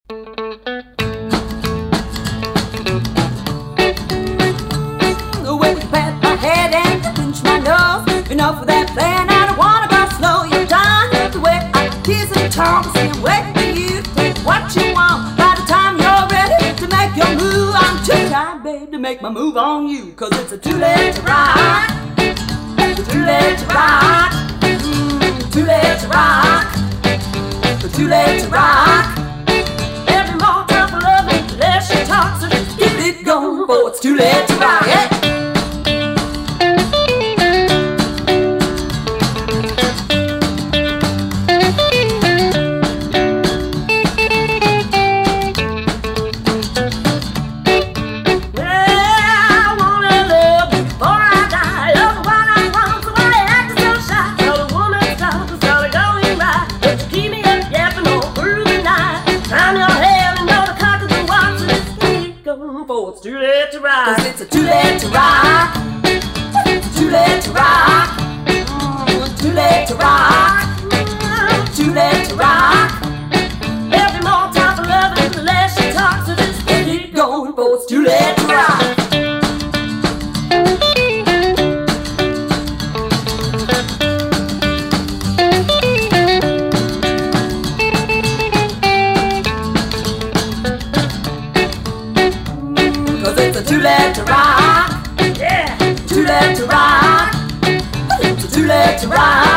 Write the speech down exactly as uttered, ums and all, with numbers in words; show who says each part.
Speaker 1: The way you pat my head and you pinch my nose. Enough of that playing, I don't wanna go slow. You're done the way I kiss and talk. Can't wait for you to take what you want. By the time you're ready to make your move, I'm too tired, babe, to make my move on you. Cause it's a too late to rock. It's too late to rock. Mm, too late to rock. It's too late to rock. Every more time for loving, the less she talks, so just keep it going, for it's too late to rock. Yeah. It's too late to rock. Cause it's a too late to rock. It's too late to rock. Mm, too late to rock. Mm, too late to rock. Every more time for loving, the less she talks, so just keep it going, for it's too late to rock. Too late to rock, yeah. Too late to rock. It's too late to rock.